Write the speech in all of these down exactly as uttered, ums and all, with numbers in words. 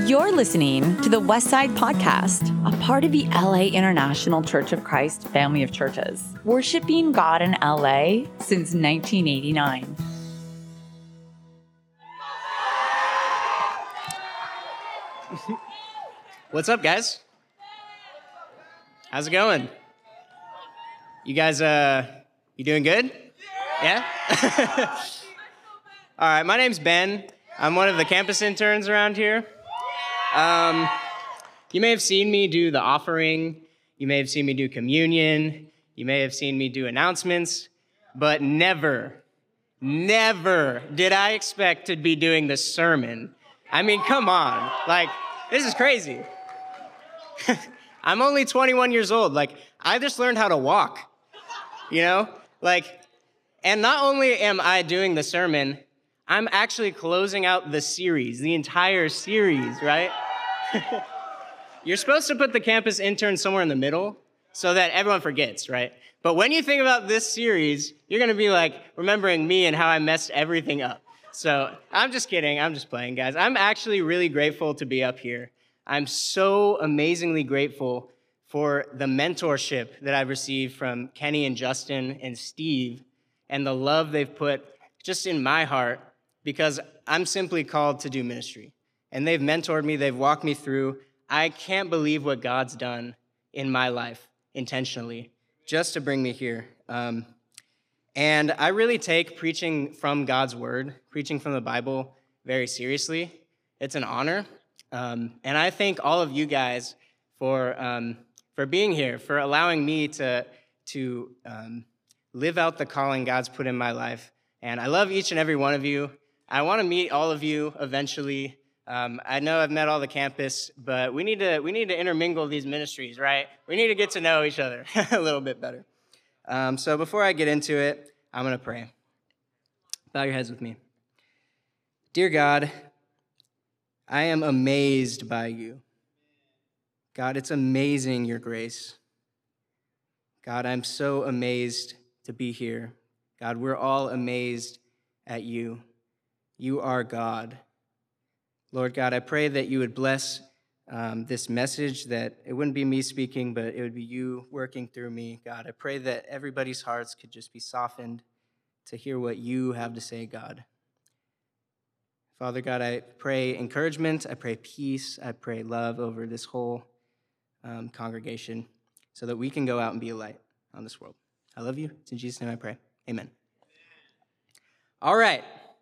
You're listening to the Westside Podcast, a part of the L A International Church of Christ family of churches, worshiping God in L A since nineteen eighty-nine. What's up, guys? How's it going? You guys, uh, you doing good? Yeah? All right, my name's Ben. I'm one of the campus interns around here. Um, you may have seen me do the offering. You may have seen me do communion. You may have seen me do announcements. But never, never did I expect to be doing the sermon. I mean, come on. Like, this is crazy. I'm only twenty-one years old. Like, I just learned how to walk, you know? Like, and not only am I doing the sermon, I'm actually closing out the series, the entire series, right? You're supposed to put the campus intern somewhere in the middle so that everyone forgets, right? But when you think about this series, you're going to be like remembering me and how I messed everything up. So I'm just kidding. I'm just playing, guys. I'm actually really grateful to be up here. I'm so amazingly grateful for the mentorship that I've received from Kenny and Justin and Steve and the love they've put just in my heart, because I'm simply called to do ministry. And they've mentored me, they've walked me through. I can't believe what God's done in my life intentionally just to bring me here. Um, and I really take preaching from God's word, preaching from the Bible, very seriously. It's an honor. Um, and I thank all of you guys for um, for being here, for allowing me to, to um, live out the calling God's put in my life. And I love each and every one of you. I want to meet all of you eventually. Um, I know I've met all the campus, but we need to we need to intermingle these ministries, right? We need to get to know each other a little bit better. Um, so before I get into it, I'm going to pray. Bow your heads with me. Dear God, I am amazed by you. God, it's amazing, your grace. God, I'm so amazed to be here. God, we're all amazed at you. You are God. Lord God, I pray that you would bless um, this message, that it wouldn't be me speaking, but it would be you working through me. God, I pray that everybody's hearts could just be softened to hear what you have to say, God. Father God, I pray encouragement, I pray peace, I pray love over this whole um, congregation so that we can go out and be a light on this world. I love you. It's in Jesus' name I pray. Amen. All right.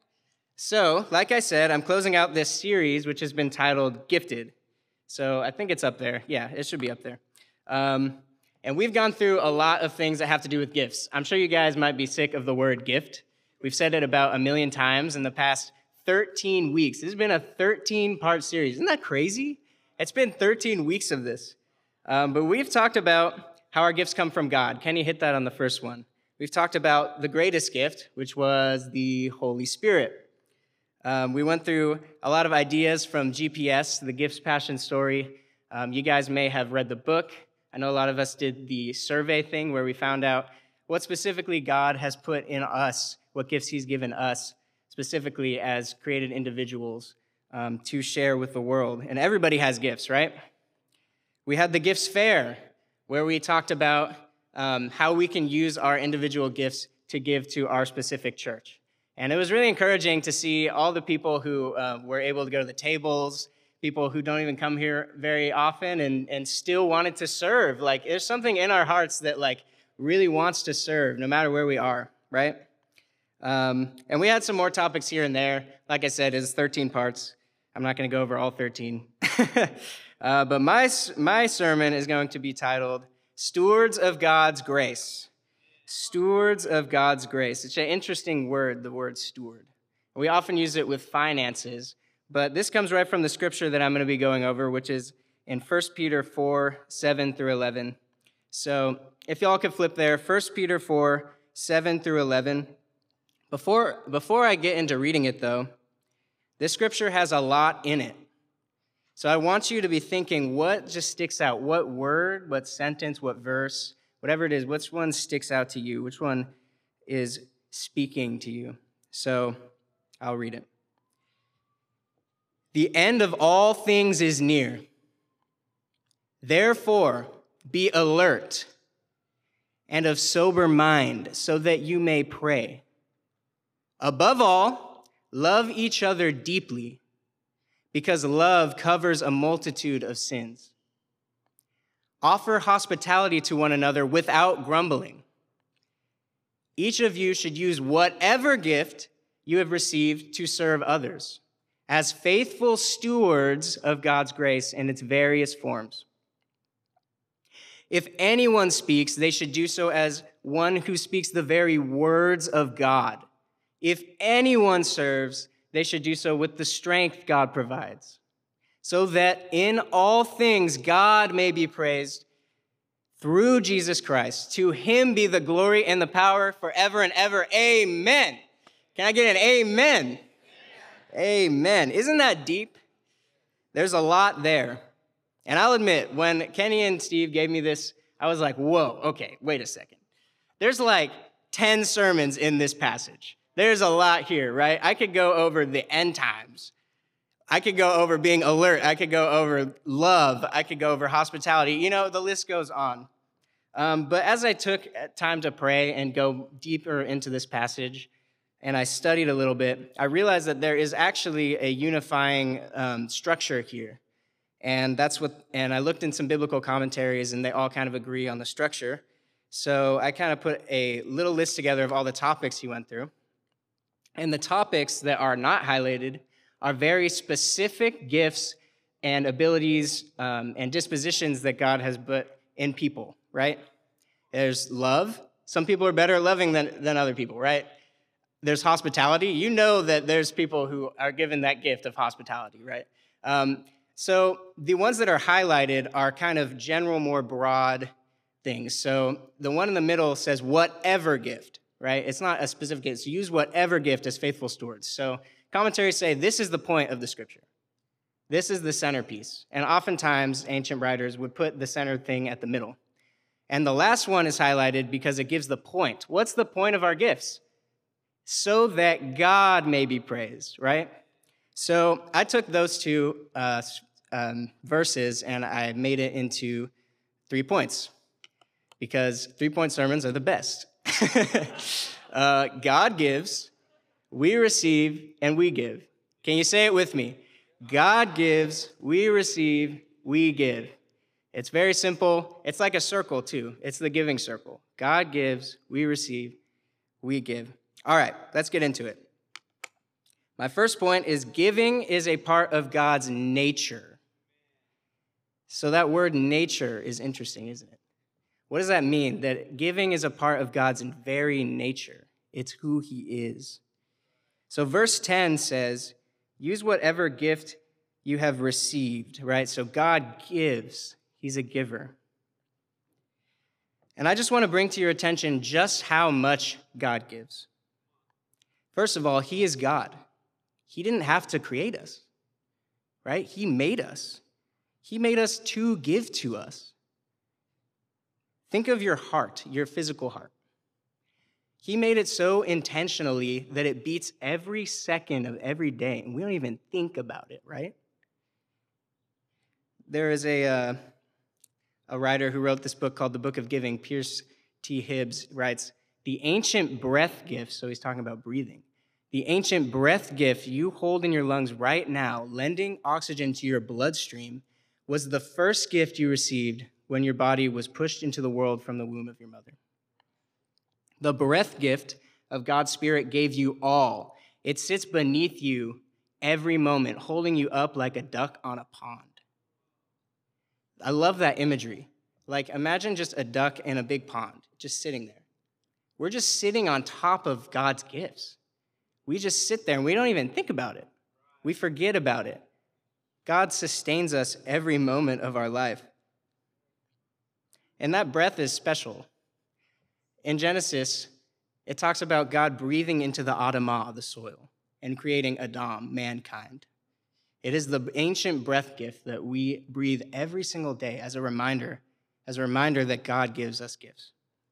So, like I said, I'm closing out this series, which has been titled Gifted. So I think it's up there. Yeah, it should be up there. Um, and we've gone through a lot of things that have to do with gifts. I'm sure you guys might be sick of the word gift. We've said it about a million times in the past thirteen weeks. This has been a thirteen-part series. Isn't that crazy? It's been thirteen weeks of this. Um, but we've talked about how our gifts come from God. Kenny hit that on the first one. We've talked about the greatest gift, which was the Holy Spirit. Um, we went through a lot of ideas from G P S, the Gifts, Passion Story. Um, you guys may have read the book. I know a lot of us did the survey thing where we found out what specifically God has put in us, what gifts he's given us, specifically as created individuals um, to share with the world. And everybody has gifts, right? We had the Gifts Fair, where we talked about um, how we can use our individual gifts to give to our specific church. And it was really encouraging to see all the people who uh, were able to go to the tables, people who don't even come here very often and, and still wanted to serve. Like, there's something in our hearts that, like, really wants to serve no matter where we are, right? Um, and we had some more topics here and there. Like I said, it's thirteen parts. I'm not going to go over all thirteen. uh, but my, my sermon is going to be titled, Stewards of God's Grace. Stewards of God's grace. It's an interesting word, the word steward. We often use it with finances, but this comes right from the scripture that I'm going to be going over, which is in First Peter four, seven through eleven. So if y'all could flip there, First Peter four, seven through eleven. Before, before I get into reading it, though, this scripture has a lot in it. So I want you to be thinking, what just sticks out? What word, what sentence, what verse, whatever it is, which one sticks out to you? Which one is speaking to you? So I'll read it. The end of all things is near. Therefore, be alert and of sober mind so that you may pray. Above all, love each other deeply, because love covers a multitude of sins. Offer hospitality to one another without grumbling. Each of you should use whatever gift you have received to serve others, as faithful stewards of God's grace in its various forms. If anyone speaks, they should do so as one who speaks the very words of God. If anyone serves, they should do so with the strength God provides, so that in all things God may be praised through Jesus Christ. To him be the glory and the power forever and ever. Amen. Can I get an amen? Amen. Isn't that deep? There's a lot there. And I'll admit, when Kenny and Steve gave me this, I was like, whoa, okay, wait a second. There's like ten sermons in this passage. There's a lot here, right? I could go over the end times. I could go over being alert. I could go over love. I could go over hospitality. You know, the list goes on. Um, but as I took time to pray and go deeper into this passage, and I studied a little bit, I realized that there is actually a unifying um, structure here. And that's what, and I looked in some biblical commentaries, and they all kind of agree on the structure. So I kind of put a little list together of all the topics he went through. And the topics that are not highlighted are very specific gifts and abilities um, and dispositions that God has put in people, right? There's love. Some people are better at loving than, than other people, right? There's hospitality. You know that there's people who are given that gift of hospitality, right? Um, so the ones that are highlighted are kind of general, more broad things. So the one in the middle says whatever gift, right? It's not a specific gift. So use whatever gift as faithful stewards. So commentaries say this is the point of the scripture. This is the centerpiece. And oftentimes, ancient writers would put the center thing at the middle. And the last one is highlighted because it gives the point. What's the point of our gifts? So that God may be praised, right? So I took those two uh, um, verses and I made it into three points because three-point sermons are the best. uh, God gives, we receive, and we give. Can you say it with me? God gives, we receive, we give. It's very simple. It's like a circle, too. It's the giving circle. God gives, we receive, we give. All right, let's get into it. My first point is giving is a part of God's nature. So that word nature is interesting, isn't it? What does that mean? That giving is a part of God's very nature. It's who he is. So verse ten says, use whatever gift you have received, right? So God gives. He's a giver. And I just want to bring to your attention just how much God gives. First of all, he is God. He didn't have to create us, right? He made us. He made us to give to us. Think of your heart, your physical heart. He made it so intentionally that it beats every second of every day, and we don't even think about it, right? There is a, uh, a writer who wrote this book called The Book of Giving. Pierce T. Hibbs writes, the ancient breath gift, so he's talking about breathing, the ancient breath gift you hold in your lungs right now, lending oxygen to your bloodstream, was the first gift you received when your body was pushed into the world from the womb of your mother. The breath gift of God's Spirit gave you all. It sits beneath you every moment, holding you up like a duck on a pond. I love that imagery. Like, imagine just a duck in a big pond, just sitting there. We're just sitting on top of God's gifts. We just sit there and we don't even think about it. We forget about it. God sustains us every moment of our life. And that breath is special. In Genesis, it talks about God breathing into the Adamah, the soil, and creating Adam, mankind. It is the ancient breath gift that we breathe every single day as a reminder, as a reminder that God gives us gifts.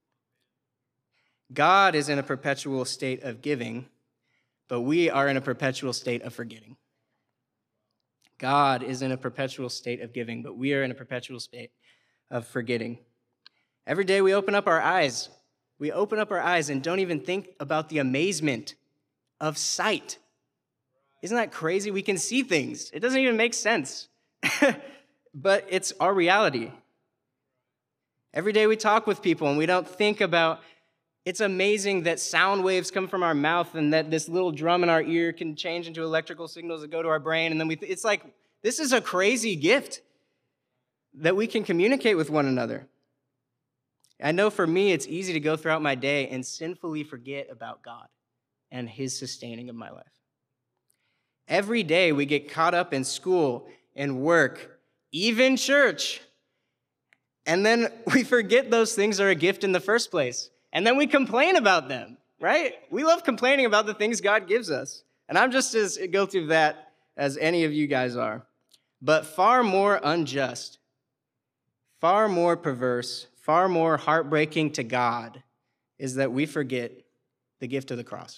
God is in a perpetual state of giving, but we are in a perpetual state of forgetting. God is in a perpetual state of giving, but we are in a perpetual state of forgetting. Every day we open up our eyes. We open up our eyes and don't even think about the amazement of sight. Isn't that crazy? We can see things. It doesn't even make sense. But it's our reality. Every day we talk with people and we don't think about, it's amazing that sound waves come from our mouth and that this little drum in our ear can change into electrical signals that go to our brain. And then we, th- it's like, this is a crazy gift that we can communicate with one another. I know for me, it's easy to go throughout my day and sinfully forget about God and his sustaining of my life. Every day we get caught up in school and work, even church, and then we forget those things are a gift in the first place. And then we complain about them, right? We love complaining about the things God gives us. And I'm just as guilty of that as any of you guys are. But far more unjust, far more perverse, far more heartbreaking to God is that we forget the gift of the cross.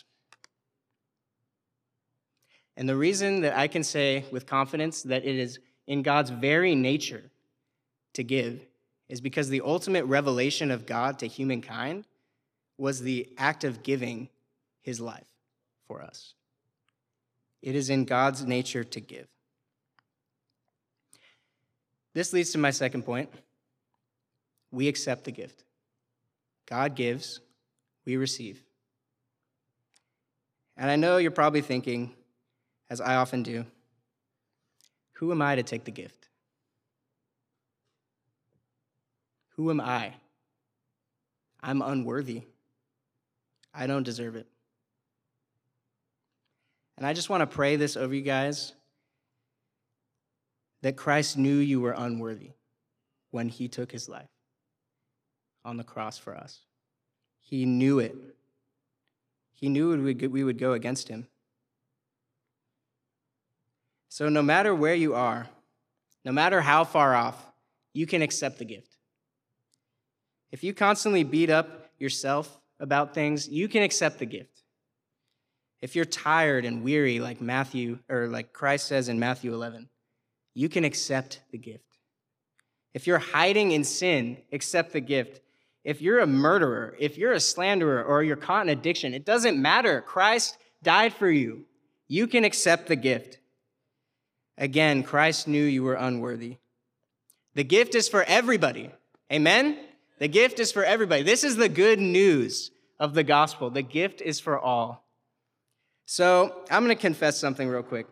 And the reason that I can say with confidence that it is in God's very nature to give is because the ultimate revelation of God to humankind was the act of giving his life for us. It is in God's nature to give. This leads to my second point. We accept the gift. God gives, we receive. And I know you're probably thinking, as I often do, who am I to take the gift? Who am I? I'm unworthy. I don't deserve it. And I just want to pray this over you guys, that Christ knew you were unworthy when he took his life on the cross for us. He knew it. He knew we would go against him. So no matter where you are, no matter how far off, you can accept the gift. If you constantly beat up yourself about things, you can accept the gift. If you're tired and weary, like Matthew, or like Christ says in Matthew eleven, you can accept the gift. If you're hiding in sin, accept the gift. If you're a murderer, if you're a slanderer, or you're caught in addiction, it doesn't matter. Christ died for you. You can accept the gift. Again, Christ knew you were unworthy. The gift is for everybody. Amen? The gift is for everybody. This is the good news of the gospel. The gift is for all. So I'm going to confess something real quick.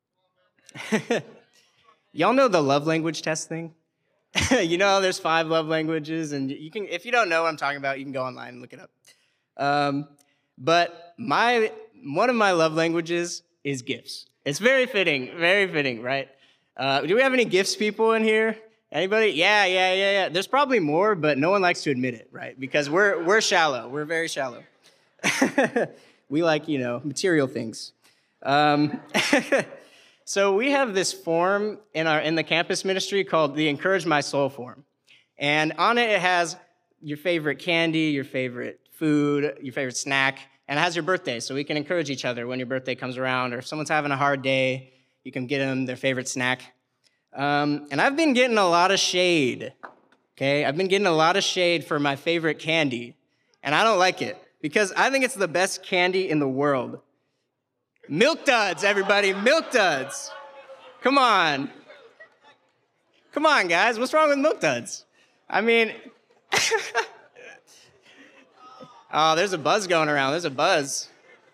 Y'all know the love language test thing? You know, there's five love languages, and you can, if you don't know what I'm talking about, you can go online and look it up. Um, but my one of my love languages is gifts. It's very fitting, very fitting, right? Uh, do we have any gifts people in here? Anybody? Yeah, yeah, yeah, yeah. There's probably more, but no one likes to admit it, right? Because we're we're shallow. We're very shallow. We like, you know, material things. Um, so we have this form in our in the campus ministry called the Encourage My Soul form. And on it, it has your favorite candy, your favorite food, your favorite snack, and it has your birthday. So we can encourage each other when your birthday comes around, or if someone's having a hard day, you can get them their favorite snack. Um, and I've been getting a lot of shade, okay? I've been getting a lot of shade for my favorite candy, and I don't like it because I think it's the best candy in the world. Milk Duds, everybody, Milk Duds. Come on. Come on, guys, what's wrong with Milk Duds? I mean, oh, there's a buzz going around, there's a buzz.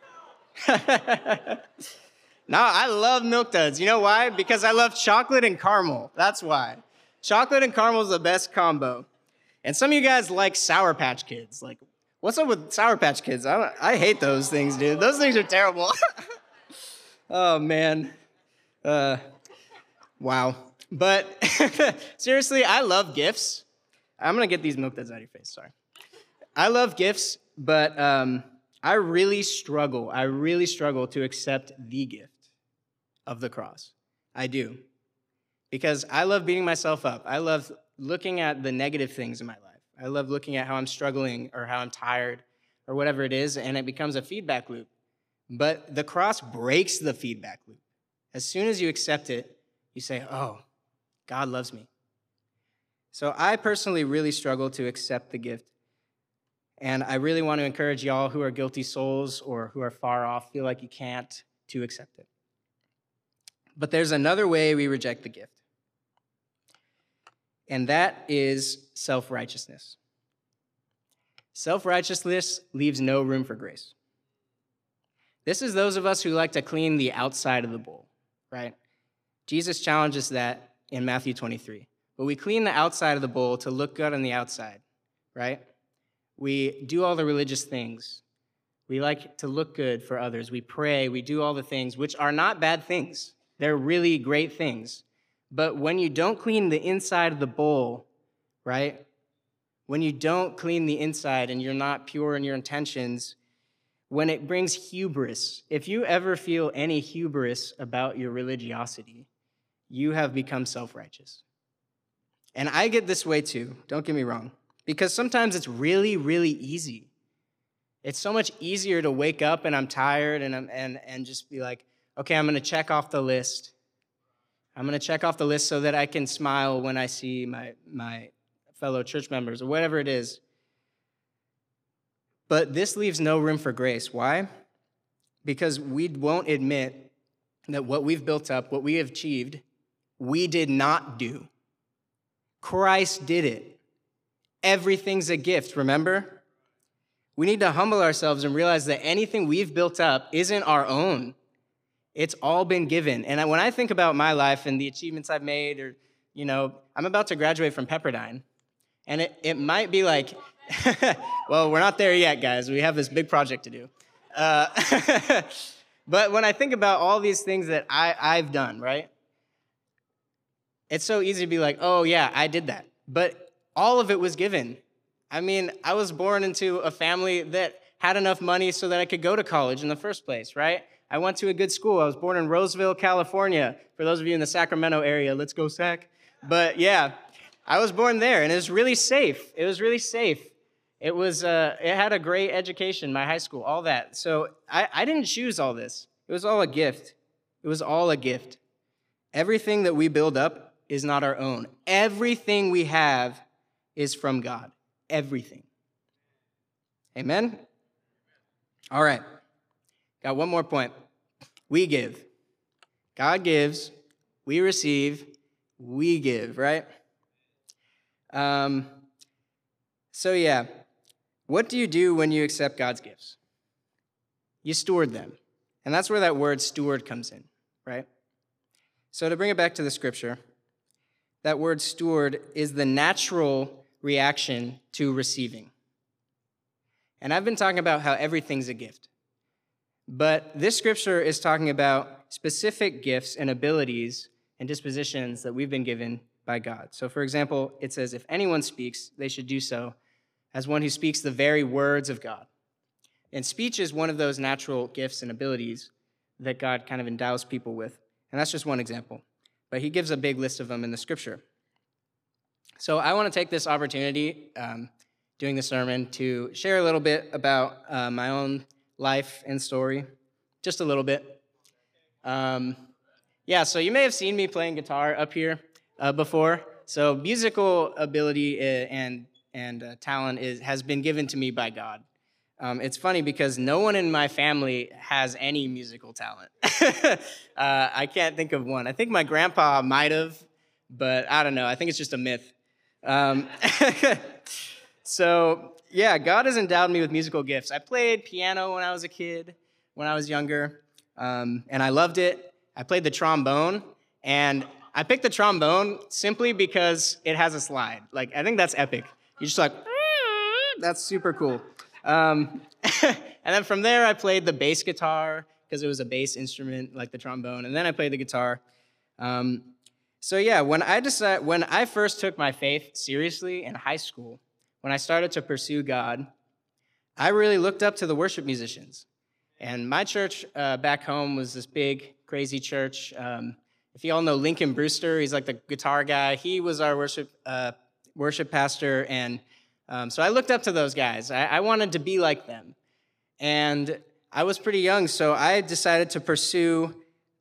No, I love Milk Duds. You know why? Because I love chocolate and caramel. That's why. Chocolate and caramel is the best combo. And some of you guys like Sour Patch Kids. Like, what's up with Sour Patch Kids? I, don't, I hate those things, dude. Those things are terrible. Oh, man. Uh, wow. But seriously, I love gifts. I'm going to get these Milk Duds out of your face. Sorry. I love gifts, but um, I really struggle. I really struggle to accept the gift of the cross. I do. Because I love beating myself up. I love looking at the negative things in my life. I love looking at how I'm struggling or how I'm tired or whatever it is, and it becomes a feedback loop. But the cross breaks the feedback loop. As soon as you accept it, you say, oh, God loves me. So I personally really struggle to accept the gift. And I really want to encourage y'all who are guilty souls or who are far off, feel like you can't, to accept it. But there's another way we reject the gift. And that is self-righteousness. Self-righteousness leaves no room for grace. This is those of us who like to clean the outside of the bowl, right? Jesus challenges that in Matthew twenty-three. But we clean the outside of the bowl to look good on the outside, right? We do all the religious things. We like to look good for others. We pray. We do all the things, which are not bad things. They're really great things. But when you don't clean the inside of the bowl, right? When you don't clean the inside and you're not pure in your intentions, when it brings hubris, if you ever feel any hubris about your religiosity, you have become self-righteous. And I get this way too, don't get me wrong, because sometimes it's really, really easy. It's so much easier to wake up and I'm tired and I'm, and, and just be like, okay, I'm going to check off the list. I'm going to check off the list so that I can smile when I see my, my fellow church members or whatever it is. But this leaves no room for grace. Why? Because we won't admit that what we've built up, what we have achieved, we did not do. Christ did it. Everything's a gift, remember? We need to humble ourselves and realize that anything we've built up isn't our own. It's all been given. And when I think about my life and the achievements I've made, or, you know, I'm about to graduate from Pepperdine. And it, it might be like, well, we're not there yet, guys. We have this big project to do. Uh, but when I think about all these things that I, I've done, right? It's so easy to be like, oh, yeah, I did that. But all of it was given. I mean, I was born into a family that had enough money so that I could go to college in the first place, right? I went to a good school. I was born in Roseville, California. For those of you in the Sacramento area, let's go Sac. But yeah, I was born there, and it was really safe. It was really safe. It was. Uh, it had a great education, my high school, all that. So I, I didn't choose all this. It was all a gift. It was all a gift. Everything that we build up is not our own. Everything we have is from God. Everything. Amen? All right. Got one more point. We give. God gives. We receive. We give, right? Um. So yeah, what do you do when you accept God's gifts? You steward them. And that's where that word steward comes in, right? So to bring it back to the scripture, that word steward is the natural reaction to receiving. And I've been talking about how everything's a gift. But this scripture is talking about specific gifts and abilities and dispositions that we've been given by God. So for example, it says, if anyone speaks, they should do so as one who speaks the very words of God. And speech is one of those natural gifts and abilities that God kind of endows people with. And that's just one example. But he gives a big list of them in the scripture. So I want to take this opportunity, um, doing the sermon, to share a little bit about uh, my own life and story, just a little bit. Um, yeah, so you may have seen me playing guitar up here uh, before. So musical ability and and uh, talent is has been given to me by God. Um, it's funny because no one in my family has any musical talent. uh, I can't think of one. I think my grandpa might have, but I don't know. I think it's just a myth. Um, so, yeah, God has endowed me with musical gifts. I played piano when I was a kid, when I was younger, um, and I loved it. I played the trombone, and I picked the trombone simply because it has a slide. Like, I think that's epic. You're just like, that's super cool. Um, and then from there, I played the bass guitar because it was a bass instrument like the trombone, and then I played the guitar. Um, so yeah, when I decided, when I first took my faith seriously in high school, when I started to pursue God, I really looked up to the worship musicians. And my church uh, back home was this big, crazy church. Um, if you all know Lincoln Brewster, he's like the guitar guy. He was our worship uh, worship pastor, and Um, so I looked up to those guys. I, I wanted to be like them. And I was pretty young, so I decided to pursue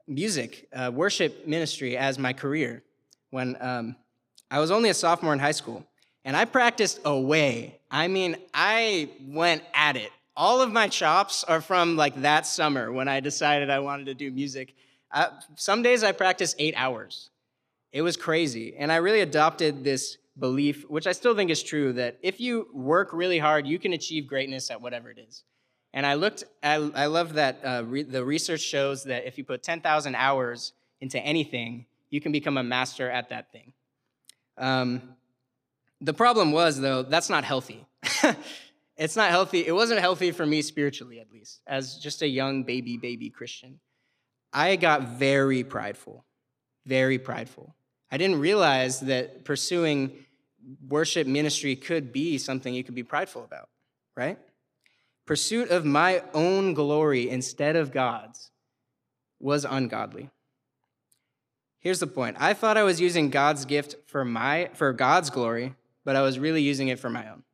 music, uh, worship ministry as my career when um, I was only a sophomore in high school. And I practiced away. I mean, I went at it. All of my chops are from like that summer when I decided I wanted to do music. Uh, some days I practiced eight hours. It was crazy. And I really adopted this belief, which I still think is true, that if you work really hard, you can achieve greatness at whatever it is. And I looked, I, I love that uh, re- the research shows that if you put ten thousand hours into anything, you can become a master at that thing. Um, the problem was, though, that's not healthy. It's not healthy. It wasn't healthy for me spiritually, at least, as just a young baby, baby Christian. I got very prideful, very prideful. I didn't realize that pursuing worship ministry could be something you could be prideful about, right? Pursuit of my own glory instead of God's was ungodly. Here's the point. I thought I was using God's gift for my for God's glory, but I was really using it for my own.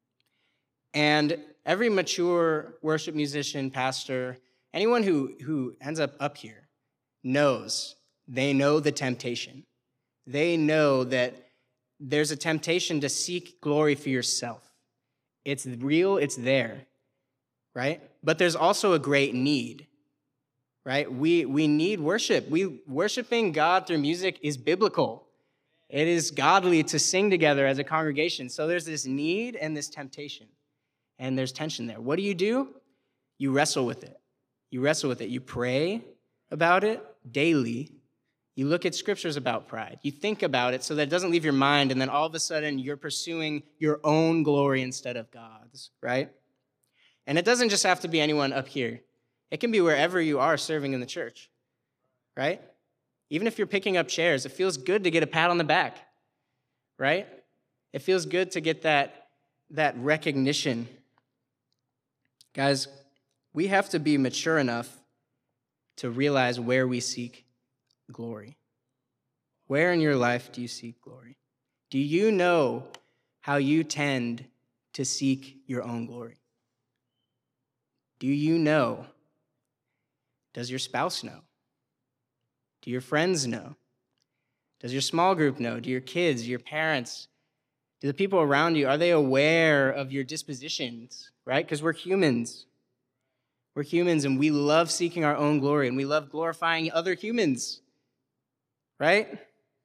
And every mature worship musician, pastor, anyone who, who ends up up here knows, they know the temptation. They know that there's a temptation to seek glory for yourself. It's real, it's there, right? But there's also a great need, right? We, we need worship. We worshiping God through music is biblical. It is godly to sing together as a congregation. So there's this need and this temptation. And there's tension there. What do you do? You wrestle with it. You wrestle with it. You pray about it daily. You look at scriptures about pride. You think about it so that it doesn't leave your mind, and then all of a sudden you're pursuing your own glory instead of God's, right? And it doesn't just have to be anyone up here. It can be wherever you are serving in the church, right? Even if you're picking up chairs, it feels good to get a pat on the back, right? It feels good to get that, that recognition. Guys, we have to be mature enough to realize where we seek glory. Where in your life do you seek glory? Do you know how you tend to seek your own glory? Do you know? Does your spouse know? Do your friends know? Does your small group know? Do your kids, your parents, do the people around you, are they aware of your dispositions, right? Because we're humans. We're humans, and we love seeking our own glory, and we love glorifying other humans, right?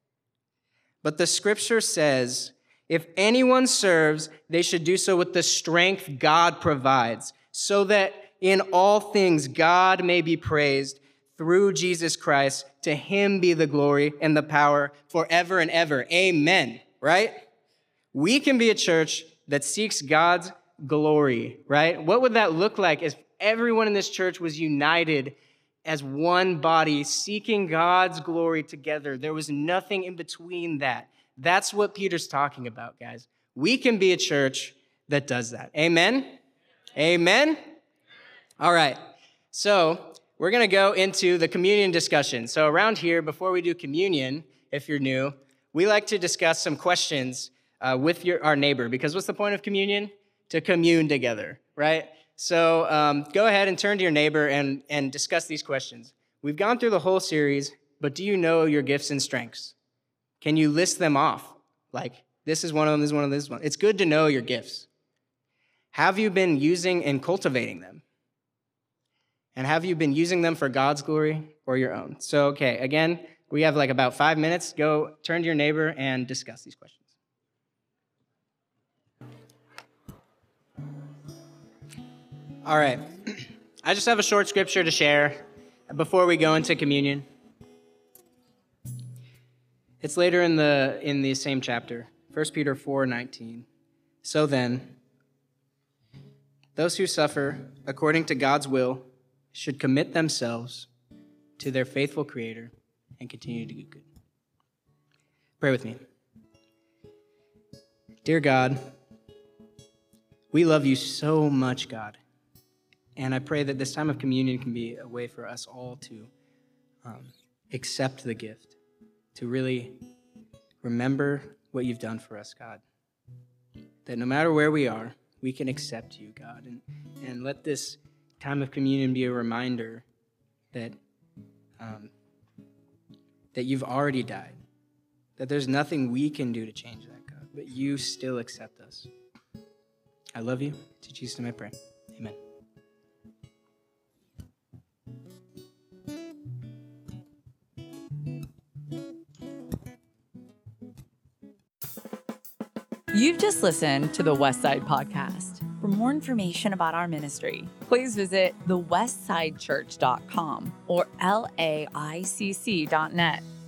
But the scripture says, if anyone serves, they should do so with the strength God provides, so that in all things God may be praised through Jesus Christ. To him be the glory and the power forever and ever. Amen, right? We can be a church that seeks God's glory, right? What would that look like if everyone in this church was united as one body, seeking God's glory together? There was nothing in between that. That's what Peter's talking about, guys. We can be a church that does that. Amen? Amen? All right. So we're going to go into the communion discussion. So around here, before we do communion, if you're new, we like to discuss some questions uh, with your, our neighbor, because what's the point of communion? To commune together, right? So um, go ahead and turn to your neighbor and, and discuss these questions. We've gone through the whole series, but do you know your gifts and strengths? Can you list them off? Like, this is one of them, this is one of them, this is one. It's good to know your gifts. Have you been using and cultivating them? And have you been using them for God's glory or your own? So, okay, again, we have like about five minutes. Go turn to your neighbor and discuss these questions. All right. I just have a short scripture to share before we go into communion. It's later in the in the same chapter, First Peter four nineteen. So then, those who suffer according to God's will should commit themselves to their faithful Creator and continue to do good. Pray with me. Dear God, we love you so much, God. And I pray that this time of communion can be a way for us all to um, accept the gift, to really remember what you've done for us, God. That no matter where we are, we can accept you, God. And, and let this time of communion be a reminder that um, that you've already died, that there's nothing we can do to change that, God, but you still accept us. I love you. To Jesus name I pray. Amen. You've just listened to the Westside Podcast. For more information about our ministry, please visit the westside church dot com or L A I C C dot net.